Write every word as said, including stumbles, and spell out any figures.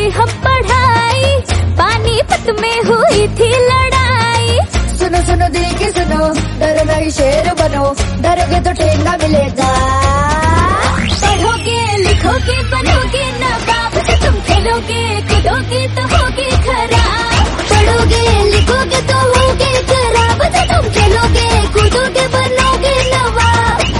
थी हम पढ़ाई, पानीपत में हुई थी लड़ाई। सुनो सुनो दिल की सुनो, डरो नहीं शेर बनो, डरोगे तो ठेंगा मिलेगा। पढ़ोगे लिखोगे बनोगे नवाब, तुम खेलोगे कूदोगे तो